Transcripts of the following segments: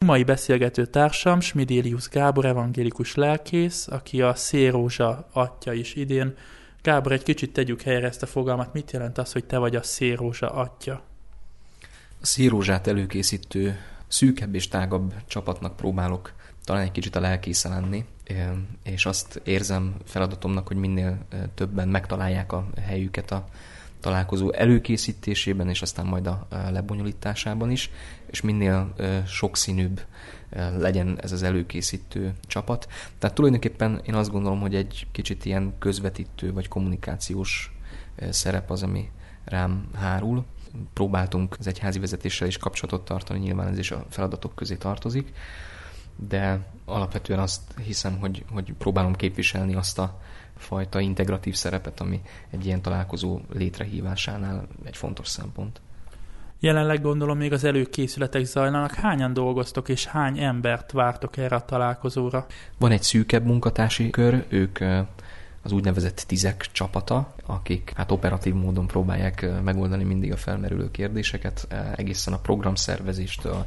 mai beszélgető társam Schmidélius Gábor evangélikus lelkész, aki a Szélrózsa atya is idén. Gábor, egy kicsit tegyük helyre ezt a fogalmat. Mit jelent az, hogy te vagy a Szélrózsa atya? A Szélrózsát előkészítő szűkebb és tágabb csapatnak próbálok talán egy kicsit a lelkésze lenni, és azt érzem feladatomnak, hogy minél többen megtalálják a helyüket a találkozó előkészítésében, és aztán majd a lebonyolításában is, és minél sokszínűbb legyen ez az előkészítő csapat. Tehát tulajdonképpen én azt gondolom, hogy egy kicsit ilyen közvetítő vagy kommunikációs szerep az, ami rám hárul. Próbáltunk az egyházi vezetéssel is kapcsolatot tartani, nyilván ez is a feladatok közé tartozik, de alapvetően azt hiszem, hogy próbálom képviselni azt a fajta integratív szerepet, ami egy ilyen találkozó létrehívásánál egy fontos szempont. Jelenleg gondolom még az előkészületek zajlanak. Hányan dolgoztok és hány embert vártok erre a találkozóra? Van egy szűkebb munkatársi kör, ők az úgynevezett TIZEK csapata, akik operatív módon próbálják megoldani mindig a felmerülő kérdéseket, egészen a programszervezéstől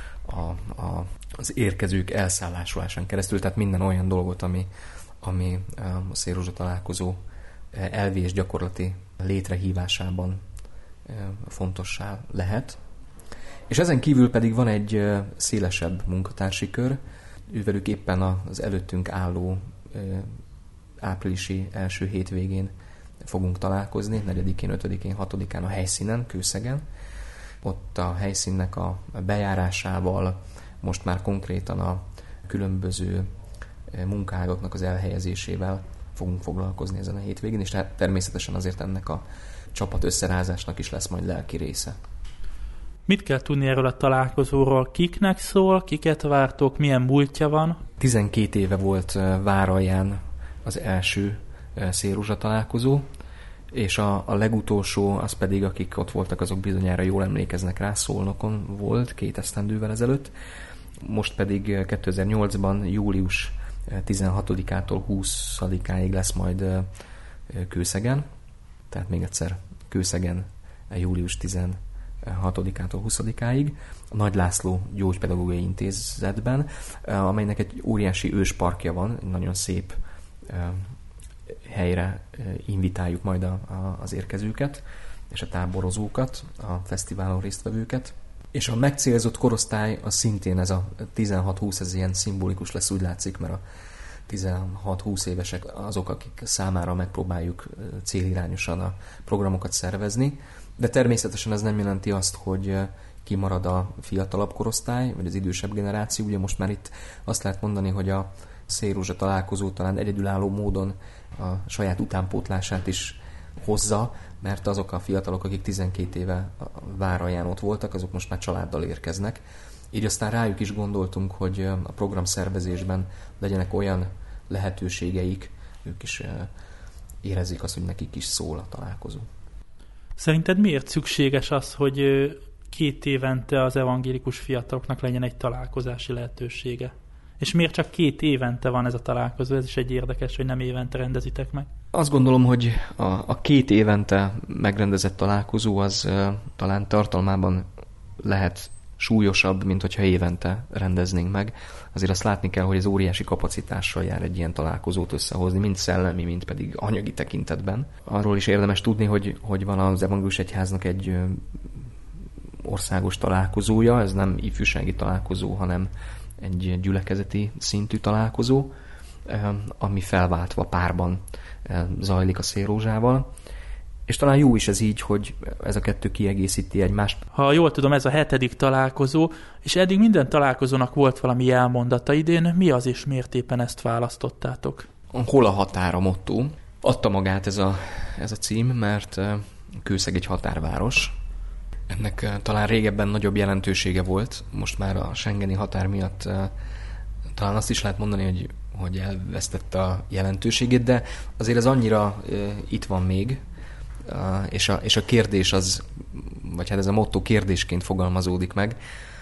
az érkezők elszállásolásán keresztül, tehát minden olyan dolgot, ami a Szélrózsa találkozó elvi és gyakorlati létrehívásában fontossá lehet. És ezen kívül pedig van egy szélesebb munkatársi kör, ővelük éppen az előttünk álló áprilisi első hétvégén fogunk találkozni, 4-én, 5-én, 6-án a helyszínen, Kőszegen. Ott a helyszínnek a bejárásával, most már konkrétan a különböző munkaágaknak az elhelyezésével fogunk foglalkozni ezen a hétvégén, és természetesen azért ennek a csapat összerázásnak is lesz majd lelki része. Mit kell tudni erről a találkozóról? Kiknek szól, kiket vártok, milyen múltja van? 12 éve volt Váralján az első Szélrózsa találkozó, és a legutolsó, az pedig, akik ott voltak, azok bizonyára jól emlékeznek rá, Szolnokon volt 2 esztendővel ezelőtt. Most pedig 2008-ban július 16-ától 20-áig lesz majd Kőszegen. Tehát még egyszer Kőszegen július 16-ától 20-áig a Nagy László Gyógypedagógiai Intézetben, amelynek egy óriási ősparkja van, nagyon szép helyre invitáljuk majd az érkezőket és a táborozókat, a fesztiválon résztvevőket. És a megcélzott korosztály az szintén ez a 16-20, ez ilyen szimbolikus lesz, úgy látszik, mert a 16-20 évesek azok, akik számára megpróbáljuk célirányosan a programokat szervezni, de természetesen ez nem jelenti azt, hogy kimarad a fiatalabb korosztály, vagy az idősebb generáció. Ugye most már itt azt lehet mondani, hogy a Szélrózsa találkozó talán egyedülálló módon a saját utánpótlását is hozza, mert azok a fiatalok, akik 12 éve Váralján ott voltak, azok most már családdal érkeznek. Így aztán rájuk is gondoltunk, hogy a programszervezésben legyenek olyan lehetőségeik, ők is érezzék azt, hogy nekik is szól a találkozó. Szerinted miért szükséges az, hogy 2 évente az evangélikus fiataloknak legyen egy találkozási lehetősége? És miért csak 2 évente van ez a találkozó? Ez is egy érdekes, hogy nem évente rendezitek meg. Azt gondolom, hogy a 2 évente megrendezett találkozó az talán tartalmában lehet súlyosabb, mint hogyha évente rendeznénk meg. Azért azt látni kell, hogy az óriási kapacitással jár egy ilyen találkozót összehozni, mind szellemi, mind pedig anyagi tekintetben. Arról is érdemes tudni, hogy van az Evangélikus Egyháznak egy országos találkozója, ez nem ifjúsági találkozó, hanem egy gyülekezeti szintű találkozó, ami felváltva párban zajlik a Szélrózsával. És talán jó is ez így, hogy ez a 2 kiegészíti egymást. Ha jól tudom, ez a 7. találkozó, és eddig minden találkozónak volt valami jelmondata idén. Mi az és miért éppen ezt választottátok? Hol a határ a motto? Adta magát ez a cím, mert Kőszeg egy határváros. Ennek talán régebben nagyobb jelentősége volt, most már a schengeni határ miatt talán azt is lehet mondani, hogy elvesztette a jelentőségét, de azért ez annyira itt van még, és a kérdés az, vagy hát ez a motto kérdésként fogalmazódik meg,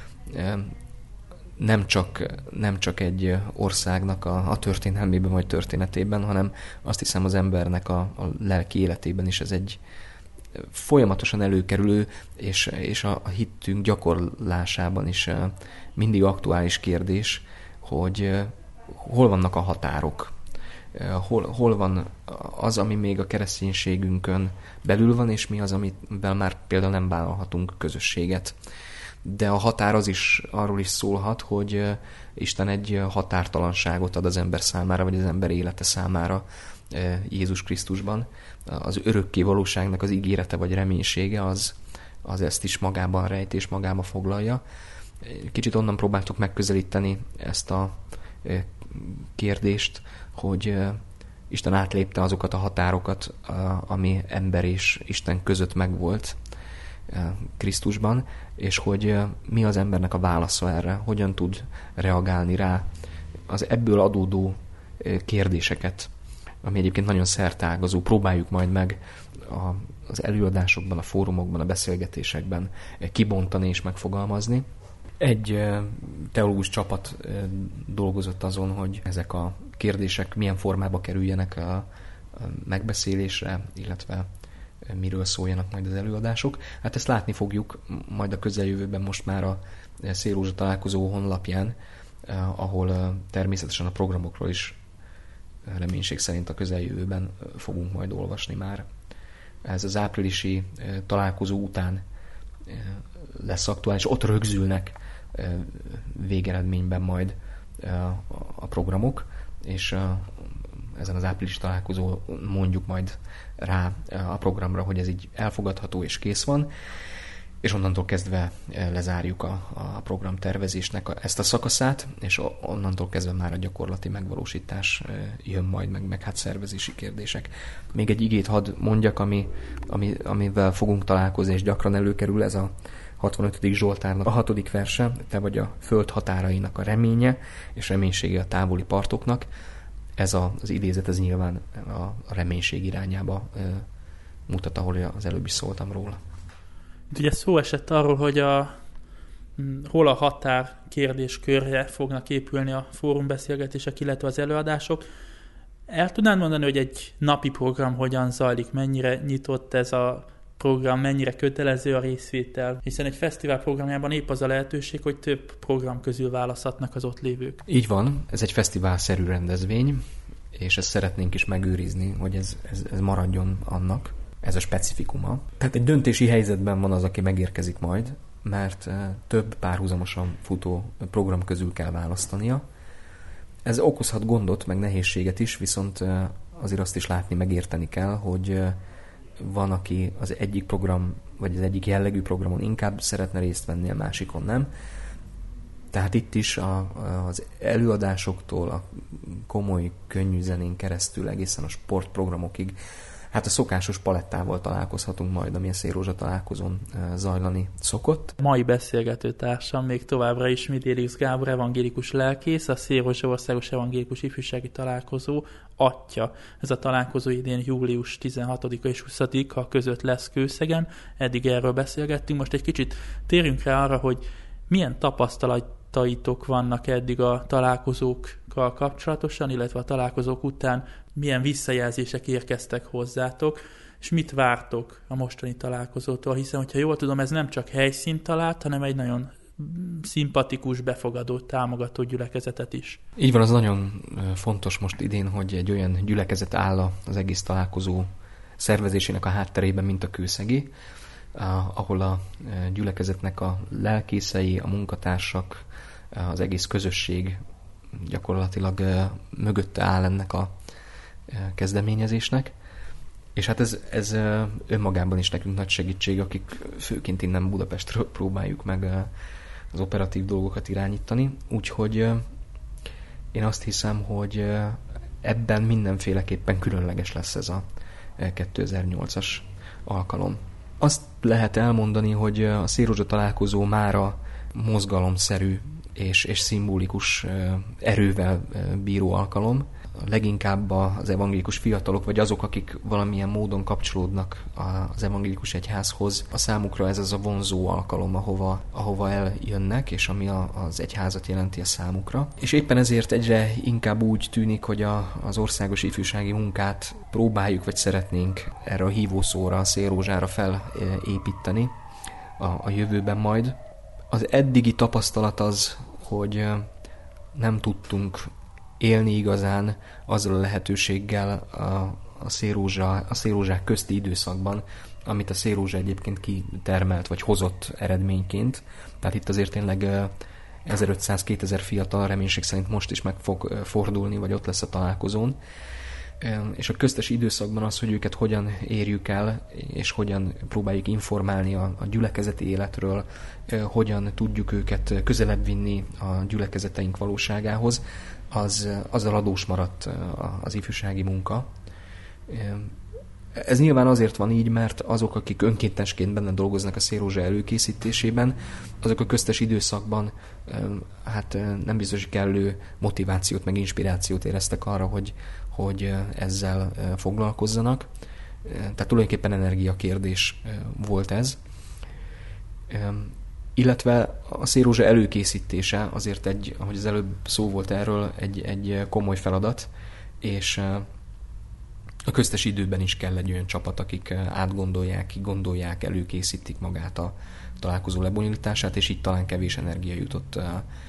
nem csak egy országnak a történelmében vagy történetében, hanem azt hiszem az embernek a lelki életében is ez egy folyamatosan előkerülő, és a hittünk gyakorlásában is mindig aktuális kérdés, hogy hol vannak a határok. Hol van az, ami még a kereszténységünkön belül van, és mi az, amivel már például nem vállalhatunk közösséget. De a határ az is arról is szólhat, hogy Isten egy határtalanságot ad az ember számára, vagy az ember élete számára Jézus Krisztusban. Az örökké valóságnak az ígérete vagy reménysége az ezt is magában rejt és magába foglalja. Kicsit onnan próbáltuk megközelíteni ezt a kérdést, hogy Isten átlépte azokat a határokat, ami ember és Isten között megvolt Krisztusban, és hogy mi az embernek a válasza erre, hogyan tud reagálni rá az ebből adódó kérdéseket, ami egyébként nagyon szerteágazó, próbáljuk majd meg az előadásokban, a fórumokban, a beszélgetésekben kibontani és megfogalmazni. Egy teológus csapat dolgozott azon, hogy ezek a kérdések milyen formába kerüljenek a megbeszélésre, illetve miről szóljanak majd az előadások. Hát ezt látni fogjuk majd a közeljövőben most már a Szélrózsa találkozó honlapján, ahol természetesen a programokról is reménység szerint a közeljövőben fogunk majd olvasni már. Ez az áprilisi találkozó után lesz aktuális, ott rögzülnek végeredményben majd a programok, és ezen az áprilisi találkozó mondjuk majd rá a programra, hogy ez így elfogadható és kész van, és onnantól kezdve lezárjuk a programtervezésnek ezt a szakaszát, és onnantól kezdve már a gyakorlati megvalósítás jön majd, meg hát szervezési kérdések. Még egy igét hadd mondjak, amivel fogunk találkozni, és gyakran előkerül, ez a 65. Zsoltárnak a 6. verse, te vagy a föld határainak a reménye, és reménysége a távoli partoknak. Ez az idézet, ez nyilván a reménység irányába mutat, ahol az előbb is szóltam róla. Ugye szó esett arról, hogy hol a határ kérdéskörre fognak épülni a fórumbeszélgetések, illetve az előadások. El tudnád mondani, hogy egy napi program hogyan zajlik, mennyire nyitott ez a program, mennyire kötelező a részvétel, hiszen egy fesztivál programjában épp az a lehetőség, hogy több program közül választhatnak az ott lévők. Így van, ez egy fesztiválszerű rendezvény, és ezt szeretnénk is megőrizni, hogy ez maradjon annak, ez a specifikuma. Tehát egy döntési helyzetben van az, aki megérkezik majd, mert több párhuzamosan futó program közül kell választania. Ez okozhat gondot, meg nehézséget is, viszont azért azt is látni, megérteni kell, hogy van, aki az egyik program, vagy az egyik jellegű programon inkább szeretne részt venni, a másikon nem. Tehát itt is az előadásoktól a komoly, könnyű zenén keresztül egészen a sportprogramokig, hát a szokásos palettával találkozhatunk majd, ami a Szélrózsa találkozón zajlani szokott. Mai beszélgetőtársam még továbbra is Midélix Gábor evangélikus lelkész, a Szélrózsa Országos Evangélikus Ifjúsági Találkozó atya. Ez a találkozó idén július 16-a és 20-a között lesz Kőszegen. Eddig erről beszélgettünk. Most egy kicsit térjünk rá arra, hogy milyen tapasztalataitok vannak eddig a találkozókkal kapcsolatosan, illetve a találkozók után milyen visszajelzések érkeztek hozzátok, és mit vártok a mostani találkozótól, hiszen, hogyha jól tudom, ez nem csak helyszínt talált, hanem egy nagyon szimpatikus, befogadó, támogató gyülekezetet is. Így van, az nagyon fontos most idén, hogy egy olyan gyülekezet áll az egész találkozó szervezésének a hátterében, mint a kőszegi, ahol a gyülekezetnek a lelkészei, a munkatársak, az egész közösség gyakorlatilag mögötte áll ennek a kezdeményezésnek. És hát ez önmagában is nekünk nagy segítség, akik főként innen Budapestről próbáljuk meg az operatív dolgokat irányítani. Úgyhogy én azt hiszem, hogy ebben mindenféleképpen különleges lesz ez a 2008-as alkalom. Azt lehet elmondani, hogy a Szélrózsa találkozó mára mozgalomszerű és szimbolikus erővel bíró alkalom. leginkább az evangélikus fiatalok, vagy azok, akik valamilyen módon kapcsolódnak az evangélikus egyházhoz, a számukra ez az a vonzó alkalom, ahova eljönnek, és ami az egyházat jelenti a számukra. És éppen ezért egyre inkább úgy tűnik, hogy az országos ifjúsági munkát próbáljuk, vagy szeretnénk erre a hívószóra, a szélrózsára felépíteni a jövőben majd. Az eddigi tapasztalat az, hogy nem tudtunk élni igazán azzal a lehetőséggel a szélrózsák közti időszakban, amit a szélrózsa egyébként kitermelt, vagy hozott eredményként. Tehát itt azért tényleg 1500-2000 fiatal reménység szerint most is meg fog fordulni, vagy ott lesz a találkozón. És a köztes időszakban az, hogy őket hogyan érjük el, és hogyan próbáljuk informálni a gyülekezeti életről, hogyan tudjuk őket közelebb vinni a gyülekezeteink valóságához, azzal adós maradt az ifjúsági munka. Ez nyilván azért van így, mert azok, akik önkéntesként benne dolgoznak a szélrózsa előkészítésében, azok a köztes időszakban nem biztos, hogy kellő motivációt, meg inspirációt éreztek arra, hogy ezzel foglalkozzanak. Tehát tulajdonképpen energiakérdés volt ez. Illetve a szélrózsa előkészítése azért ahogy az előbb szó volt erről, egy komoly feladat, és a köztes időben is kell egy olyan csapat, akik átgondolják, kigondolják, előkészítik magát a találkozó lebonyolítását, és így talán kevés energia jutott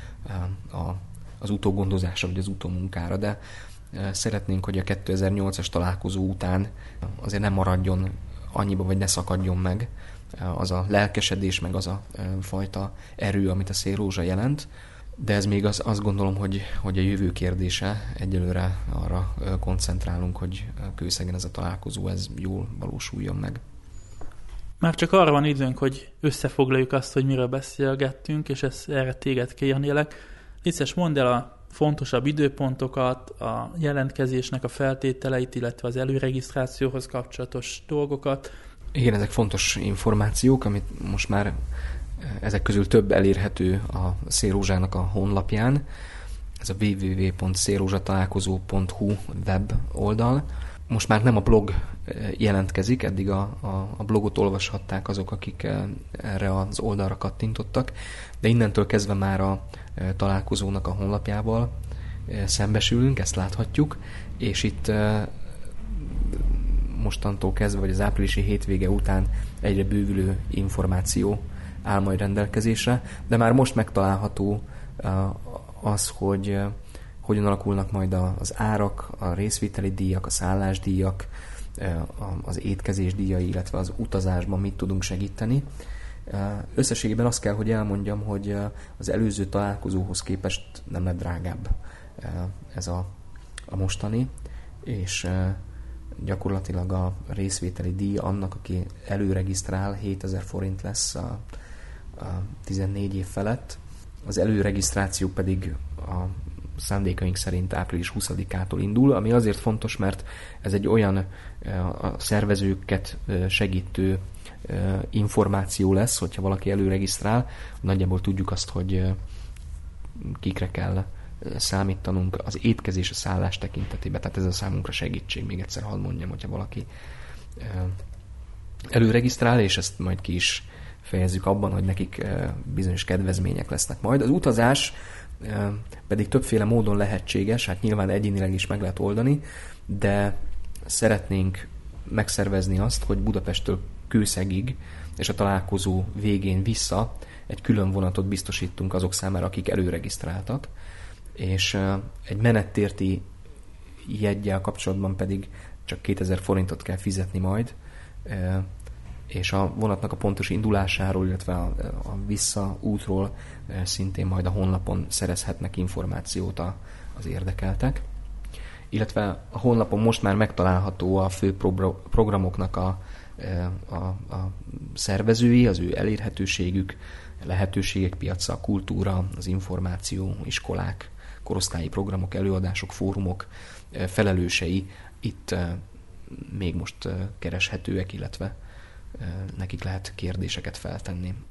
az utógondozásra, vagy az utómunkára, de szeretnénk, hogy a 2008-as találkozó után azért nem maradjon annyiba, vagy ne szakadjon meg az a lelkesedés, meg az a fajta erő, amit a szélrózsa jelent, de ez még azt gondolom, hogy a jövő kérdése. Egyelőre arra koncentrálunk, hogy Kőszegen ez a találkozó ez jól valósuljon meg. Már csak arra van időnk, hogy összefoglaljuk azt, hogy miről beszélgettünk, és erre téged kérnélek. Légy mondd el a fontosabb időpontokat, a jelentkezésnek a feltételeit, illetve az előregisztrációhoz kapcsolatos dolgokat. Igen, ezek fontos információk, amit most már ezek közül több elérhető a Szélrózsának a honlapján. Ez a www.szélrózsatalálkozó.hu web oldal. Most már nem a blog jelentkezik, eddig a blogot olvashatták azok, akik erre az oldalra kattintottak, de innentől kezdve már a találkozónak a honlapjával szembesülünk, ezt láthatjuk, és itt mostantól kezdve, vagy az áprilisi hétvége után egyre bővülő információ áll majd rendelkezésre, de már most megtalálható az, hogy hogyan alakulnak majd az árak, a részvételi díjak, a szállásdíjak, az étkezés díjai, illetve az utazásban mit tudunk segíteni. Összességében azt kell, hogy elmondjam, hogy az előző találkozóhoz képest nem lett drágább ez a mostani, és gyakorlatilag a részvételi díj annak, aki előregisztrál, 7000 forint lesz a 14 év felett. Az előregisztráció pedig a szándékaink szerint április 20-ától indul, ami azért fontos, mert ez egy olyan a szervezőket segítő információ lesz, hogyha valaki előregisztrál, nagyjából tudjuk azt, hogy kikre kell számítanunk az étkezés, a szállás tekintetében, tehát ez a számunkra segítség, még egyszer hadd mondjam, hogyha valaki előregisztrál, és ezt majd ki is fejezzük abban, hogy nekik bizonyos kedvezmények lesznek majd. Az utazás pedig többféle módon lehetséges, hát nyilván egyénileg is meg lehet oldani, de szeretnénk megszervezni azt, hogy Budapesttől Kőszegig és a találkozó végén vissza egy külön vonatot biztosítunk azok számára, akik előregisztráltak, és egy menettérti jeggyel kapcsolatban pedig csak 2000 forintot kell fizetni majd, és a vonatnak a pontos indulásáról, illetve a visszaútról szintén majd a honlapon szerezhetnek információt az érdekeltek. Illetve a honlapon most már megtalálható a fő programoknak a szervezői, az ő elérhetőségük, lehetőségek piaca, a kultúra, az információ, iskolák, korosztályi programok, előadások, fórumok felelősei itt még most kereshetőek, illetve nekik lehet kérdéseket feltenni.